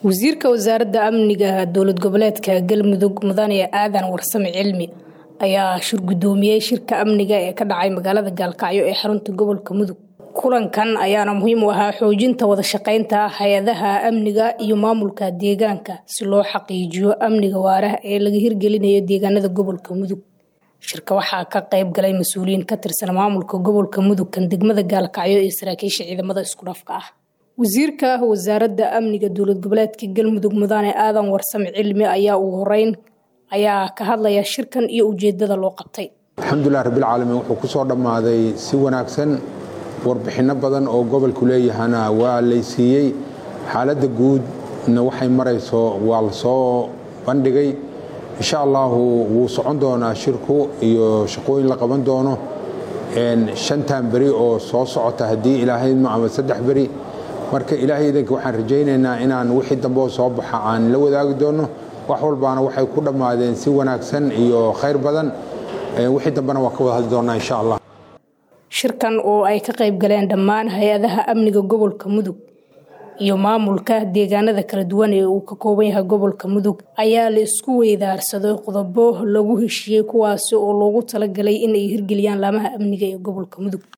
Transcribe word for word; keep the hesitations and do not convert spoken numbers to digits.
wasiirka wasaaradda amniga dowlad goboleedka Galmudug Mudane Aadan Warsame Cilmi ayaa shir gudoomiyay shirka amniga ee ka dhacay magaalada Gaalkacyo ee xarunta gobolka Mudug. Kulankan ayaana muhiim u ahaa xoojinta wada shaqeynta hay'adaha amniga iyo maamulka deegaanka si loo xaqiijiyo amniga waara ee laga hirgelinayo deegaanada gobolka Mudug. Shirka waxaa ka qayb galay mas'uuliyiin ka tirsan maamulka gobolka Mudug kan degmada Gaalkacyo ee saraakiisha ciidamada isku dhafka ah. wasiirka wasaaradda amniga dowlad goboleedka Galmudug Mudane Aadan Warsame Cilmi ayaa ugu horeyn ayaa ka hadlaya shirkan iyo ujeedada loo qabtay. alxamdulillaah rabbil caalamiin wuxuu ku soo dhamaaday si wanaagsan warbixino badan oo gobolku leeyahana waa la siiyay xaaladda guudna waxay marayso waa la soo bandhigay insha Allah wuu socon doonaa shirku iyo shaqooyin la qaban doono in shantan bari oo soo socota hadii Ilaahay ma ama saddex bari marka Ilaahay idinka waxaan rajaynaynaa inaan wixii dambe soo baxa aan la wadaagi doono wax walbaana waxay ku dhamaadeen si wanaagsan iyo khayr badan wixii dambena waa ka wada hadli doonaa insha Allah. Shirkan oo ay ka qayb galeen dhammaan hay'adaha amniga gobolka Mudug iyo maamulka deegaanada kala duwan ee uu ka kooban yahay gobolka Mudug ayaa la isku weydaarsaday qodobo lagu heshiiyay kuwaas oo loogu talagalay in ay hirgeliyaan laamaha amniga ee gobolka Mudug.